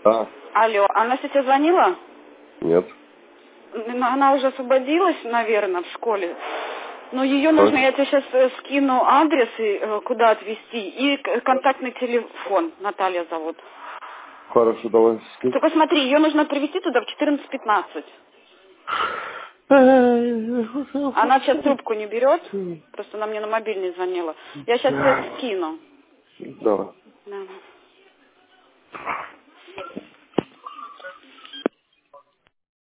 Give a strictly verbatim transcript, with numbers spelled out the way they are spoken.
Да. Алло, она сейчас звонила? Нет. Она уже освободилась, наверное, в школе. Но ее нужно, я тебе сейчас скину адрес, и, э, куда отвезти, и к- контактный телефон. Наталья зовут. Хорошо, давай. скинь. Только смотри, ее нужно привезти туда в четырнадцать пятнадцать. Она сейчас трубку не берет, просто она мне на мобильный звонила. Я сейчас тебе скину. Давай. Да.